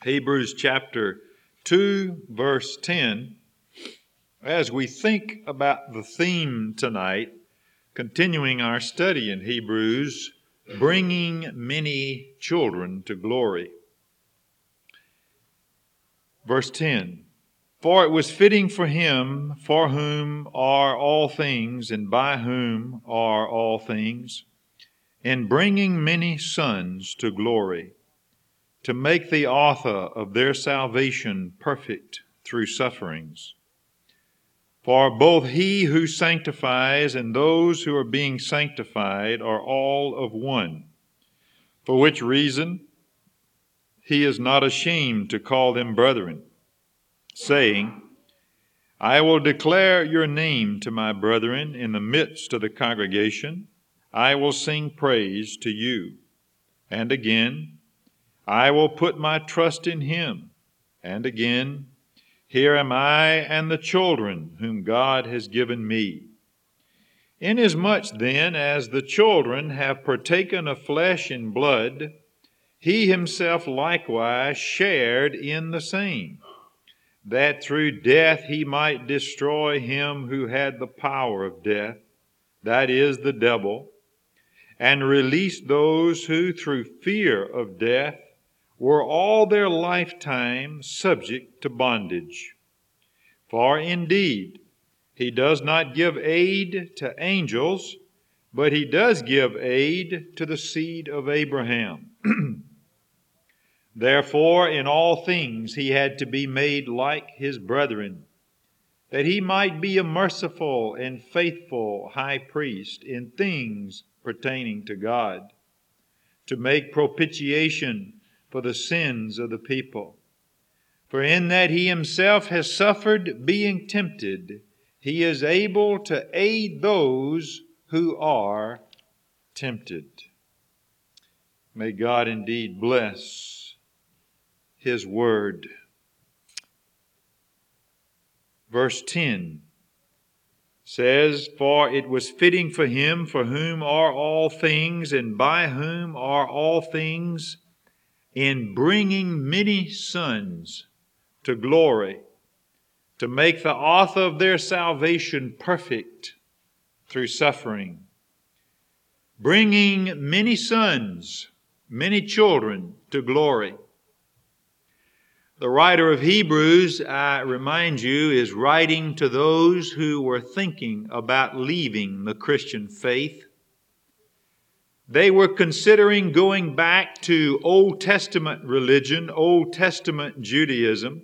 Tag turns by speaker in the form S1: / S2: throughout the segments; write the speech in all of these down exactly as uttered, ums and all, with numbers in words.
S1: Hebrews chapter two, verse ten. As we think about the theme tonight, continuing our study in Hebrews, bringing many children to glory. Verse ten, for it was fitting for him, for whom are all things, and by whom are all things, in bringing many sons to glory, to make the author of their salvation perfect through sufferings. For both he who sanctifies and those who are being sanctified are all of one, for which reason he is not ashamed to call them brethren, saying, I will declare your name to my brethren in the midst of the congregation. I will sing praise to you. And again, I will put my trust in him. And again, here am I and the children whom God has given me. Inasmuch then as the children have partaken of flesh and blood, he himself likewise shared in the same, that through death he might destroy him who had the power of death, that is, the devil, and release those who through fear of death were all their lifetime subject to bondage. For indeed, he does not give aid to angels, but he does give aid to the seed of Abraham. Therefore, in all things he had to be made like his brethren, that he might be a merciful and faithful high priest in things pertaining to God, to make propitiation for the sins of the people. For in that he himself has suffered being tempted, he is able to aid those who are tempted. May God indeed bless his word. Verse ten says, for it was fitting for him, for whom are all things, and by whom are all things, in bringing many sons to glory, to make the author of their salvation perfect through suffering. Bringing many sons, many children to glory. The writer of Hebrews, I remind you, is writing to those who were thinking about leaving the Christian faith. They were considering going back to Old Testament religion, Old Testament Judaism.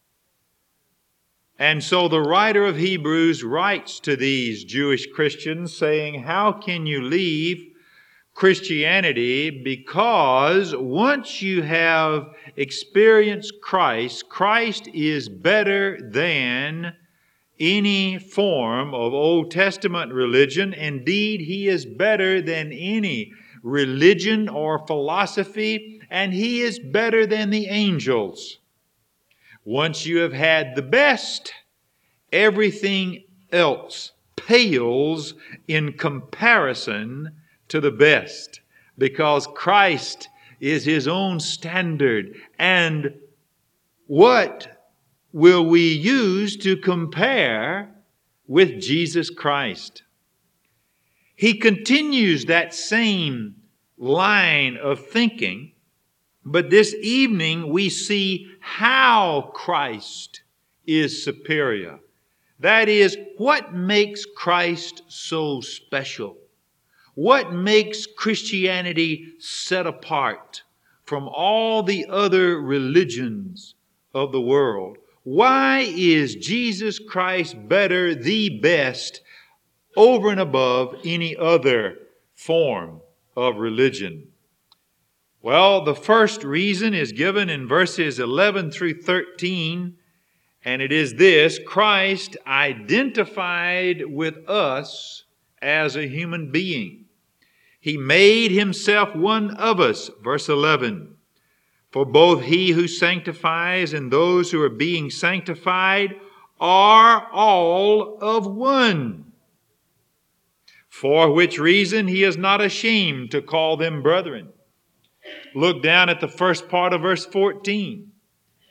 S1: And so the writer of Hebrews writes to these Jewish Christians saying, how can you leave Christianity? Because once you have experienced Christ, Christ is better than any form of Old Testament religion. Indeed, he is better than any religion or philosophy, and he is better than the angels. Once you have had the best, everything else pales in comparison to the best, because Christ is his own standard. And what will we use to compare with Jesus Christ? He continues that same line of thinking, but this evening we see how Christ is superior. That is, what makes Christ so special? What makes Christianity set apart from all the other religions of the world? Why is Jesus Christ better, the best, over and above any other form of religion? Well, the first reason is given in verses eleven through thirteen, and it is this: Christ identified with us as a human being. He made himself one of us, verse eleven. For both he who sanctifies and those who are being sanctified are all of one. For which reason he is not ashamed to call them brethren. Look down at the first part of verse fourteen.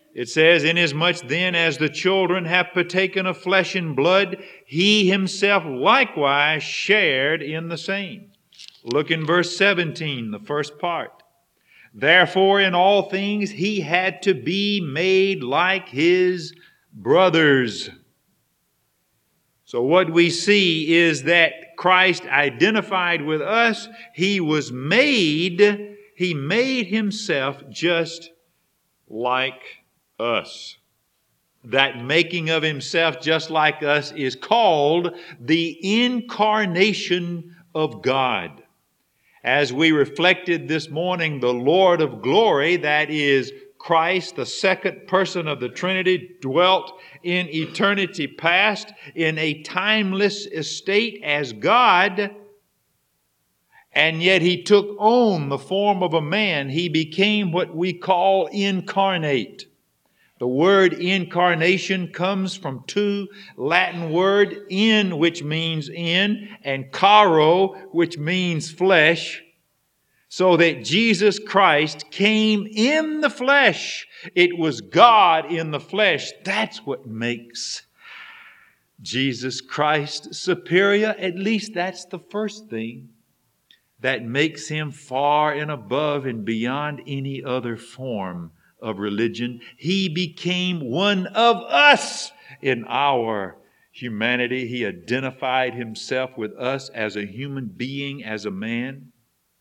S1: It says, inasmuch then as the children have partaken of flesh and blood, he himself likewise shared in the same. Look in verse seventeen, the first part. Therefore, in all things he had to be made like his brothers. So what we see is that Christ identified with us. He was made, he made himself just like us. That making of himself just like us is called the incarnation of God. As we reflected this morning, the Lord of glory, that is Christ, the second person of the Trinity, dwelt in eternity past in a timeless estate as God, and yet he took on the form of a man. He became what we call incarnate. The word incarnation comes from two Latin words, in, which means in, and caro, which means flesh, so that Jesus Christ came in the flesh. It was God in the flesh. That's what makes Jesus Christ superior. At least that's the first thing that makes him far and above and beyond any other form of religion. He became one of us in our humanity. He identified himself with us as a human being, as a man.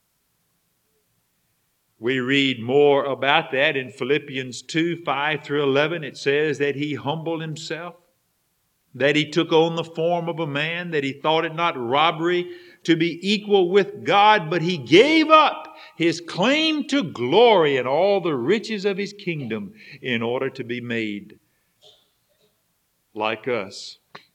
S1: We read more about that in Philippians two, five through eleven. It says that he humbled himself, that he took on the form of a man, that he thought it not robbery to be equal with God, but he gave up his claim to glory and all the riches of his kingdom in order to be made like us.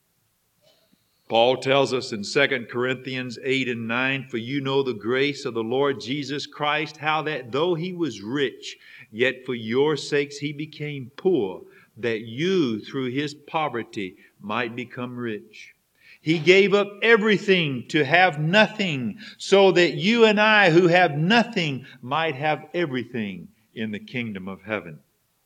S1: Paul tells us in Second Corinthians eight and nine, for you know the grace of the Lord Jesus Christ, how that though he was rich, yet for your sakes he became poor, that you through his poverty might become rich. He gave up everything to have nothing, so that you and I who have nothing might have everything in the kingdom of heaven.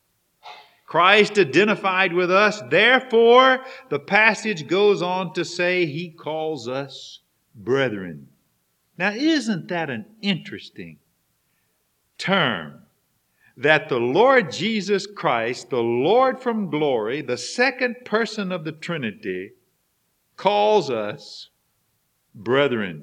S1: Christ identified with us. Therefore, the passage goes on to say he calls us brethren. Now, isn't that an interesting term? That the Lord Jesus Christ, the Lord from glory, the second person of the Trinity, calls us brethren.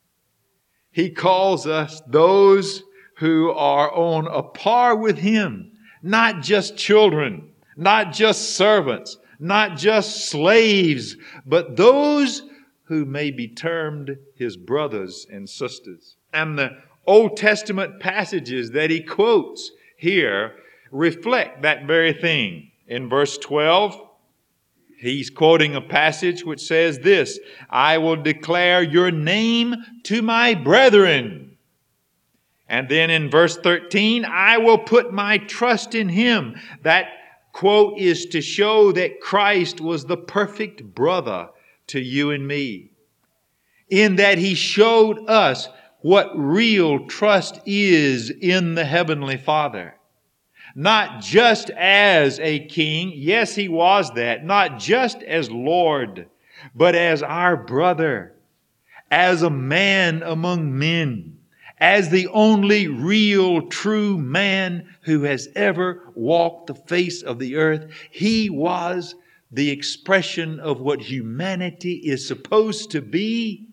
S1: He calls us those who are on a par with him. Not just children, not just servants, not just slaves, but those who may be termed his brothers and sisters. And the Old Testament passages that he quotes here reflect that very thing. In verse twelve, he's quoting a passage which says this, I will declare your name to my brethren. And then in verse thirteen, I will put my trust in him. That quote is to show that Christ was the perfect brother to you and me, in that he showed us what real trust is in the Heavenly Father. Not just as a king, yes, he was that, not just as Lord, but as our brother, as a man among men, as the only real true man who has ever walked the face of the earth. He was the expression of what humanity is supposed to be.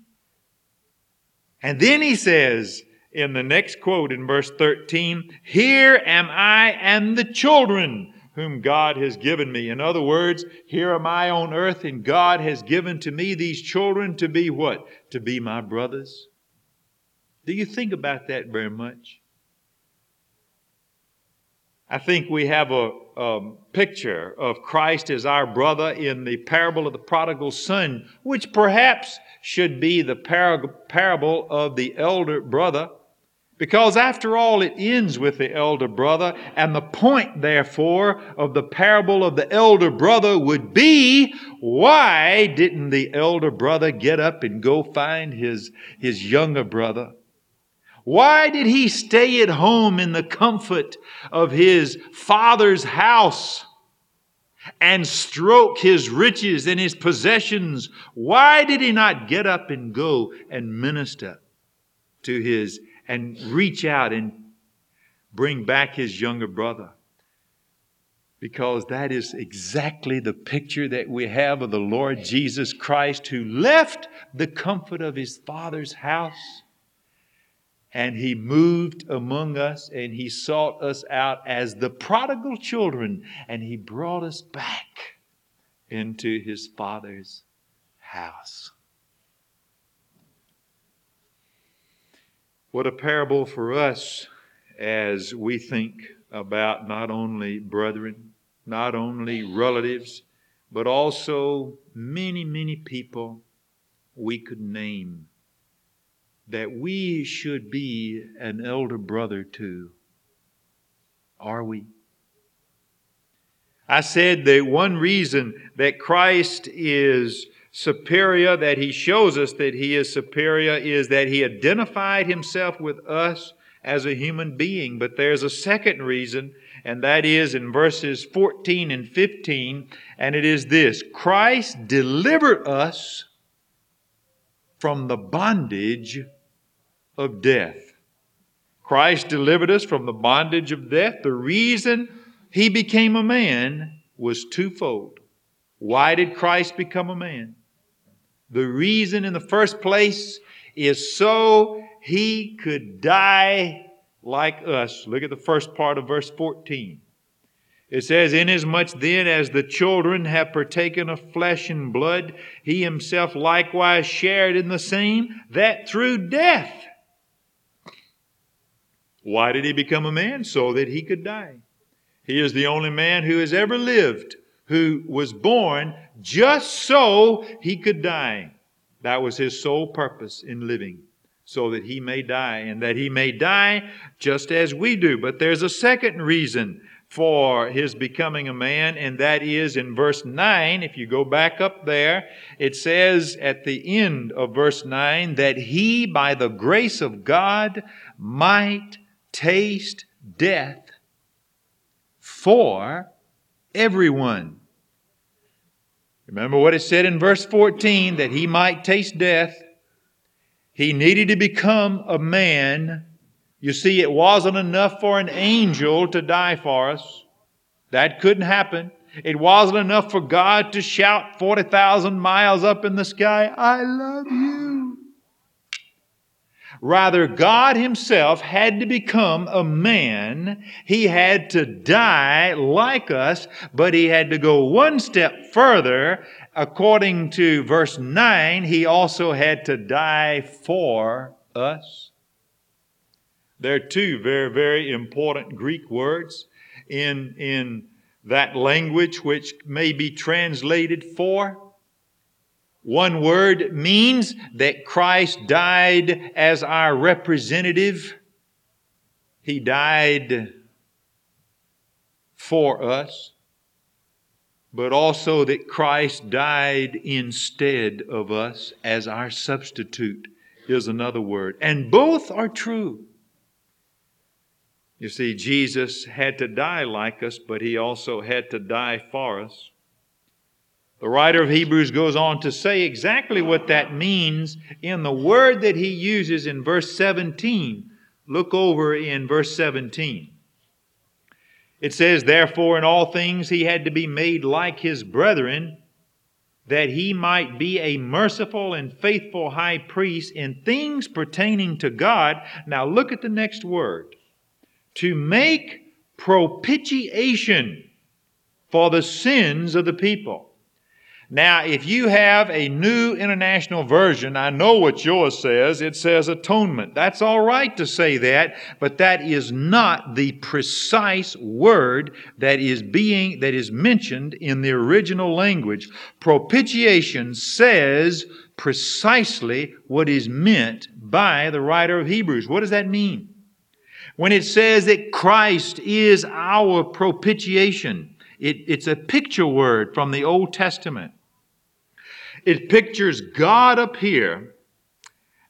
S1: And then he says in the next quote in verse thirteen, here am I and the children whom God has given me. In other words, here am I on earth and God has given to me these children to be what? To be my brothers. Do you think about that very much? I think we have a, a picture of Christ as our brother in the parable of the prodigal son, which perhaps should be the par- parable of the elder brother, because after all, it ends with the elder brother, and the point, therefore, of the parable of the elder brother would be, why didn't the elder brother get up and go find his, his younger brother? Why did he stay at home in the comfort of his father's house and stroke his riches and his possessions? Why did he not get up and go and minister to his, and reach out and bring back his younger brother? Because that is exactly the picture that we have of the Lord Jesus Christ, who left the comfort of his Father's house and he moved among us and he sought us out as the prodigal children and he brought us back into his Father's house. What a parable for us as we think about not only brethren, not only relatives, but also many, many people we could name that we should be an elder brother to. Are we? I said that one reason that Christ is superior, that he shows us that he is superior, is that he identified himself with us as a human being. But there's a second reason, and that is in verses fourteen and fifteen, and it is this: Christ delivered us from the bondage of death. Christ delivered us from the bondage of death. The reason he became a man was twofold. Why did Christ become a man? The reason in the first place is so he could die like us. Look at the first part of verse fourteen. It says, "Inasmuch then as the children have partaken of flesh and blood, he himself likewise shared in the same, that through death." Why did he become a man? So that he could die. He is the only man who has ever lived who was born just so he could die. That was his sole purpose in living, so that he may die, and that he may die just as we do. But there's a second reason for his becoming a man, and that is in verse nine. If you go back up there, it says at the end of verse nine that he, by the grace of God, might taste death for everyone. Remember what it said in verse fourteen, that he might taste death. He needed to become a man. You see, it wasn't enough for an angel to die for us. That couldn't happen. It wasn't enough for God to shout forty thousand miles up in the sky, "I love you." Rather, God himself had to become a man. He had to die like us, but he had to go one step further. According to verse nine, he also had to die for us. There are two very, very important Greek words in, in that language which may be translated for. One word means that Christ died as our representative. He died for us, but also that Christ died instead of us as our substitute is another word. And both are true. You see, Jesus had to die like us, but he also had to die for us. The writer of Hebrews goes on to say exactly what that means in the word that he uses in verse seventeen. Look over in verse seventeen. It says, "Therefore in all things he had to be made like his brethren, that he might be a merciful and faithful high priest in things pertaining to God." Now look at the next word. "To make propitiation for the sins of the people." Now, if you have a New International Version, I know what yours says. It says atonement. That's all right to say that, but that is not the precise word that is being, that is mentioned in the original language. Propitiation says precisely what is meant by the writer of Hebrews. What does that mean? When it says that Christ is our propitiation, it, it's a picture word from the Old Testament. It pictures God up here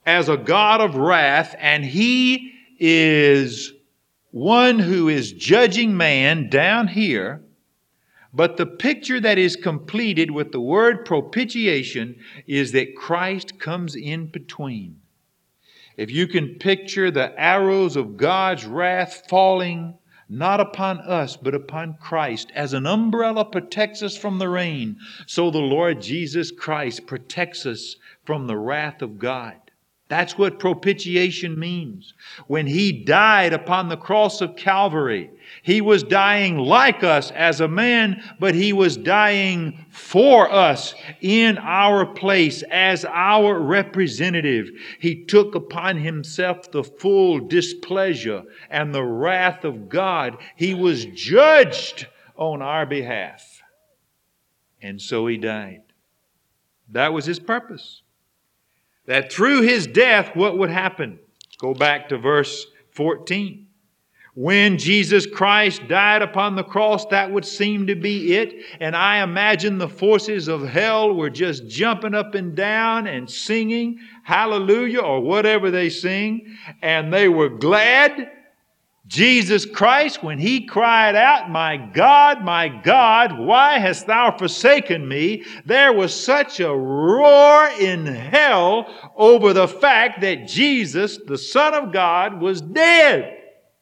S1: as a God of wrath, and He is one who is judging man down here. But the picture that is completed with the word propitiation is that Christ comes in between. If you can picture the arrows of God's wrath falling not upon us, but upon Christ, as an umbrella protects us from the rain, so the Lord Jesus Christ protects us from the wrath of God. That's what propitiation means. When He died upon the cross of Calvary, He was dying like us as a man, but He was dying for us in our place as our representative. He took upon Himself the full displeasure and the wrath of God. He was judged on our behalf. And so He died. That was His purpose. That through His death, what would happen? Go back to verse fourteen. When Jesus Christ died upon the cross, that would seem to be it. And I imagine the forces of hell were just jumping up and down and singing hallelujah or whatever they sing. And they were glad. Jesus Christ, when He cried out, "My God, my God, why hast Thou forsaken me?" there was such a roar in hell over the fact that Jesus, the Son of God, was dead.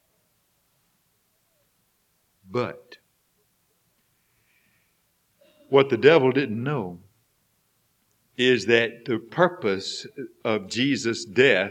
S1: But what the devil didn't know is that the purpose of Jesus' death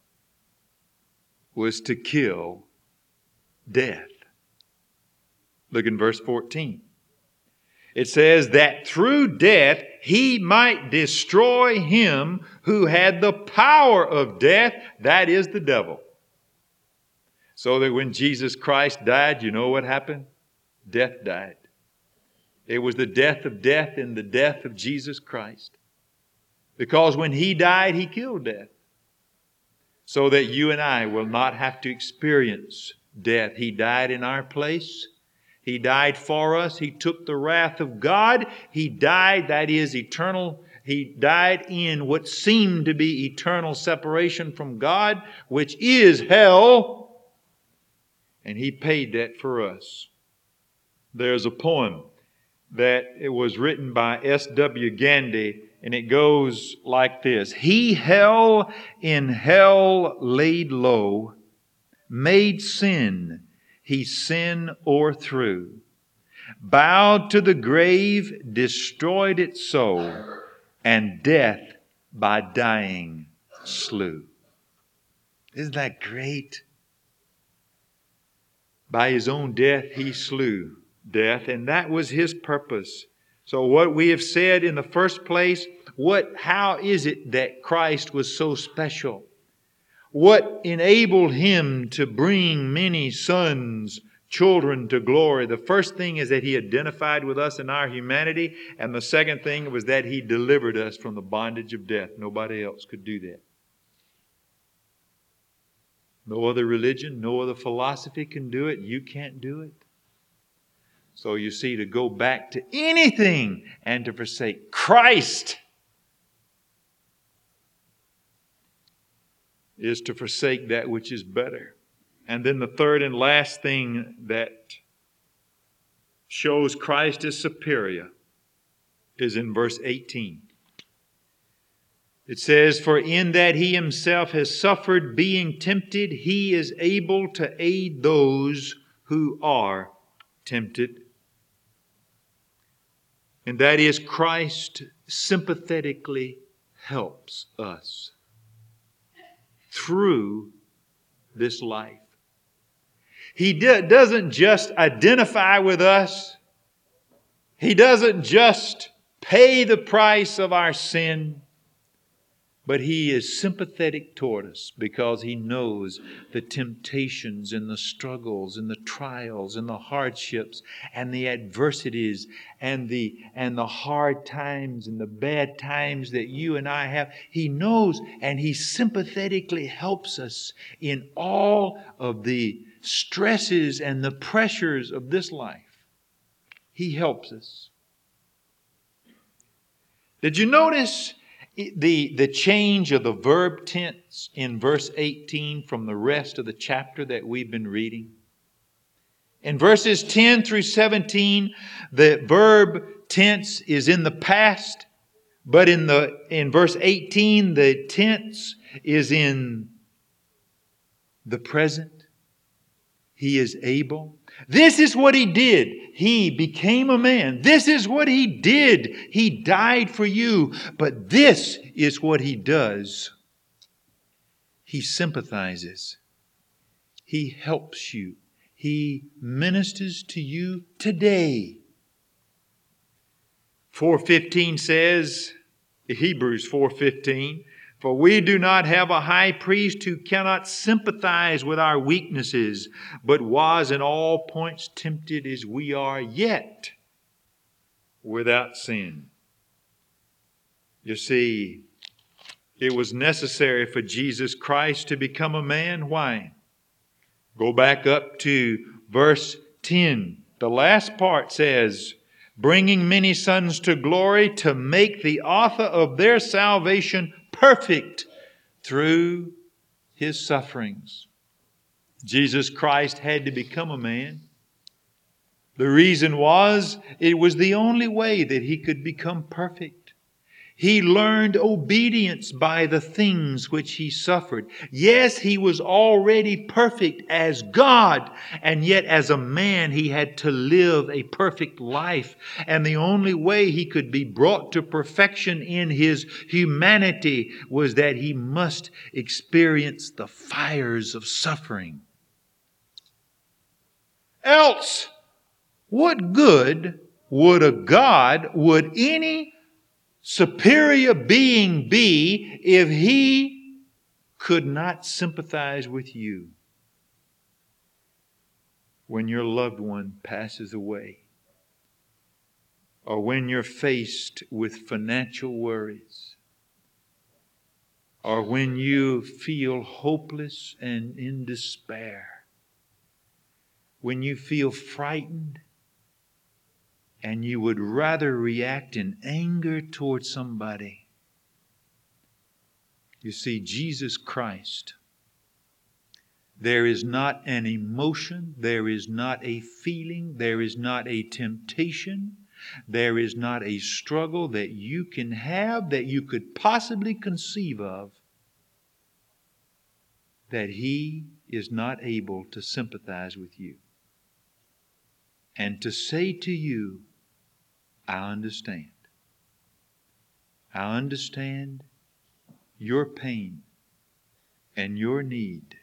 S1: was to kill death. Look in verse fourteen. It says that through death He might destroy him who had the power of death, that is the devil. So that when Jesus Christ died, you know what happened? Death died. It was the death of death and the death of Jesus Christ. Because when He died, He killed death. So that you and I will not have to experience death. He died in our place. He died for us. He took the wrath of God. He died, that is eternal. He died in what seemed to be eternal separation from God, which is hell. And He paid that for us. There's a poem that it was written by S W Gandhi, and it goes like this. He hell in hell laid low, made sin, He sin o'erthrew, bowed to the grave, destroyed it so, and death by dying slew. Isn't that great? By His own death He slew death, and that was His purpose. So what we have said in the first place, what, how is it that Christ was so special? What enabled Him to bring many sons, children to glory? The first thing is that He identified with us in our humanity. And the second thing was that He delivered us from the bondage of death. Nobody else could do that. No other religion, no other philosophy can do it. You can't do it. So you see, to go back to anything and to forsake Christ is to forsake that which is better. And then the third and last thing that shows Christ is superior is in verse eighteen. It says, "For in that He Himself has suffered being tempted, He is able to aid those who are tempted." And that is, Christ sympathetically helps us through this life. He doesn't just identify with us. He doesn't just pay the price of our sin. But He is sympathetic toward us because He knows the temptations and the struggles and the trials and the hardships and the adversities and the, and the hard times and the bad times that you and I have. He knows, and He sympathetically helps us in all of the stresses and the pressures of this life. He helps us. Did you notice The, the change of the verb tense in verse eighteen from the rest of the chapter that we've been reading. In verses ten through seventeen, the verb tense is in the past, but in the in verse eighteen, the tense is in the present. He is able. This is what He did. He became a man. This is what He did. He died for you. But this is what He does. He sympathizes. He helps you. He ministers to you today. four fifteen says, Hebrews four fifteen, for we do not have a high priest who cannot sympathize with our weaknesses, but was in all points tempted as we are, yet without sin. You see, it was necessary for Jesus Christ to become a man. Why? Go back up to verse ten. The last part says, bringing many sons to glory, to make the author of their salvation perfect through His sufferings. Jesus Christ had to become a man. The reason was, it was the only way that He could become perfect. He learned obedience by the things which He suffered. Yes, He was already perfect as God, and yet as a man He had to live a perfect life. And the only way He could be brought to perfection in His humanity was that He must experience the fires of suffering. Else, what good would a God, would any superior being be if He could not sympathize with you when your loved one passes away, or when you're faced with financial worries, or when you feel hopeless and in despair, when you feel frightened and you would rather react in anger towards somebody. You see, Jesus Christ, there is not an emotion, there is not a feeling, there is not a temptation, there is not a struggle that you can have, that you could possibly conceive of, that He is not able to sympathize with you and to say to you, I understand. I understand your pain and your need.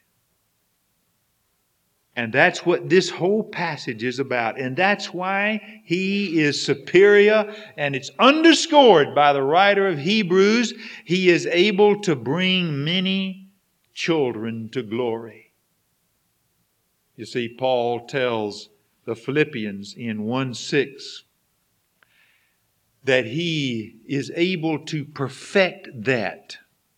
S1: And that's what this whole passage is about. And that's why He is superior. And it's underscored by the writer of Hebrews. He is able to bring many children to glory. You see, Paul tells the Philippians in one six that He is able to perfect that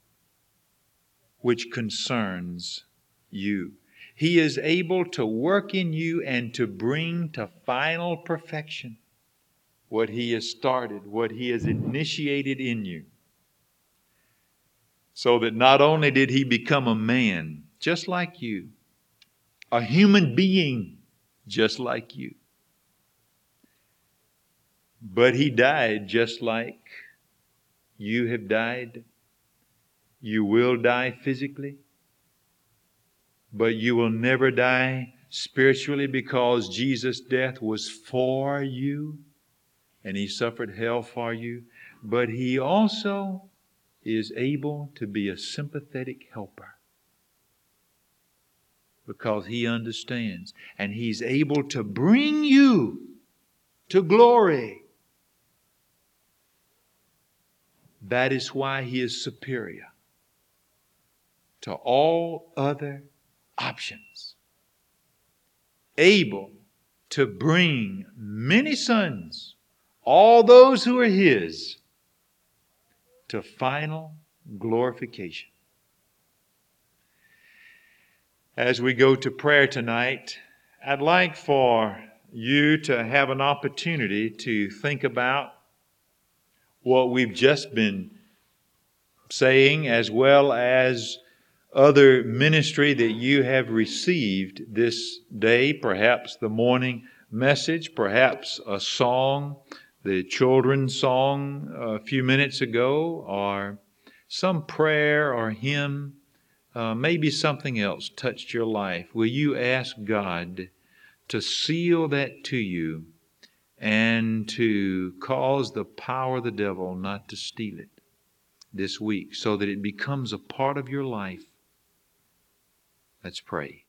S1: which concerns you. He is able to work in you and to bring to final perfection what He has started, what He has initiated in you. So that not only did He become a man just like you, a human being just like you, but He died just like you have died. You will die physically, but you will never die spiritually, because Jesus' death was for you and He suffered hell for you. But He also is able to be a sympathetic helper, because He understands, and He's able to bring you to glory. That is why He is superior to all other options. Able to bring many sons, all those who are His, to final glorification. As we go to prayer tonight, I'd like for you to have an opportunity to think about what we've just been saying, as well as other ministry that you have received this day, perhaps the morning message, perhaps a song, the children's song a few minutes ago, or some prayer or hymn, uh, maybe something else touched your life. Will you ask God to seal that to you and to cause the power of the devil not to steal it this week, so that it becomes a part of your life? Let's pray.